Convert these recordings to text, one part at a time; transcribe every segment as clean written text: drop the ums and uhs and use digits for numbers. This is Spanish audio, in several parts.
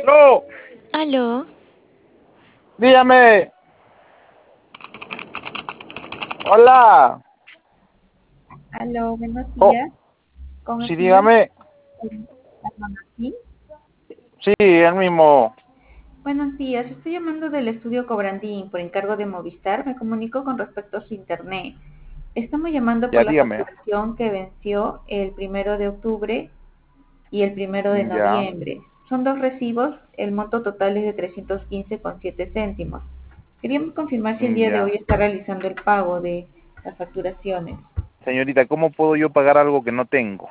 No, Aló, dígame. Hola. Aló, buenos Oh, días. Con el sí, señor dígame. Almanacín. Sí, el mismo. Buenos días, estoy llamando del estudio Cobrandín por encargo de Movistar. Me comunico con respecto a su internet. Estamos llamando por Ya, la dígame. facturación que venció el 1 de octubre y el 1 de Ya, noviembre. Son dos recibos, el monto total es de 315,7 céntimos. Queríamos confirmar si el día de hoy ya. está realizando el pago de las facturaciones. Señorita, ¿cómo puedo yo pagar algo que no tengo?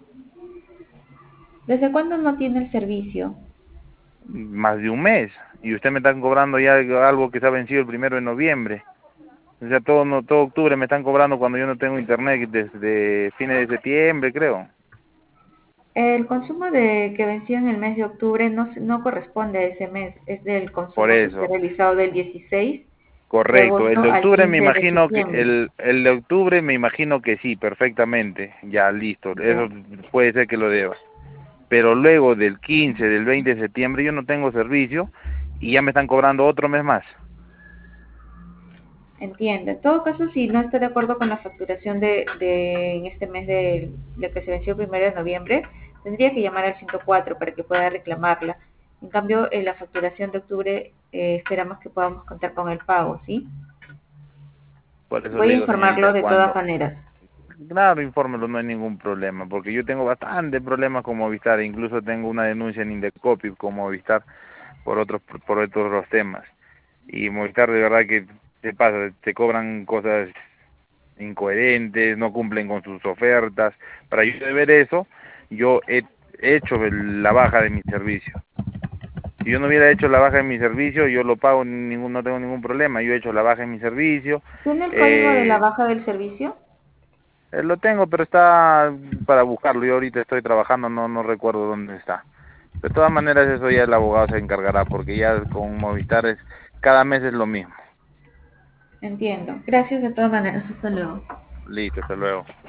¿Desde cuándo no tiene el servicio? Más de un mes. Y usted me están cobrando ya algo que se ha vencido el 1 de noviembre. O sea, todo, no, todo octubre me están cobrando cuando yo no tengo internet desde fines de septiembre, creo. El consumo que venció en el mes de octubre no corresponde a ese mes, es del Por consumo que se ha eso. realizado del 16 de Correcto. El agosto de al octubre me 15 de imagino que septiembre. el de octubre me imagino que sí, perfectamente. Ya, listo. Eso Ya, puede ser que lo deba. Pero luego del 15, del 20 de septiembre yo no tengo servicio y ya me están cobrando otro mes más. entiendo. En todo caso, si no está de acuerdo con la facturación en este mes de que se venció el 1 de noviembre, tendría que llamar al 104 para que pueda reclamarla. En cambio, en la facturación de octubre esperamos que podamos contar con el pago, ¿sí? Por eso Voy le a digo, informarlo señorita, de todas cuando... maneras. Claro, infórmelo, no hay ningún problema, porque yo tengo bastante problemas con Movistar, incluso tengo una denuncia en Indecopi con Movistar por otros temas. Y Movistar de verdad que se pasa, te cobran cosas incoherentes, no cumplen con sus ofertas. Para yo de ver eso, yo he hecho la baja de mi servicio. Si yo no hubiera hecho la baja de mi servicio, yo lo pago, no tengo ningún problema. Yo he hecho la baja en mi servicio. ¿Tiene el código de la Eh, baja del servicio? lo tengo, pero está para buscarlo. Yo ahorita estoy trabajando, no recuerdo dónde está. De todas maneras, eso ya el abogado se encargará, porque ya con Movistar cada mes es lo mismo. Entiendo. Gracias de todas maneras. Hasta luego. Listo, hasta luego.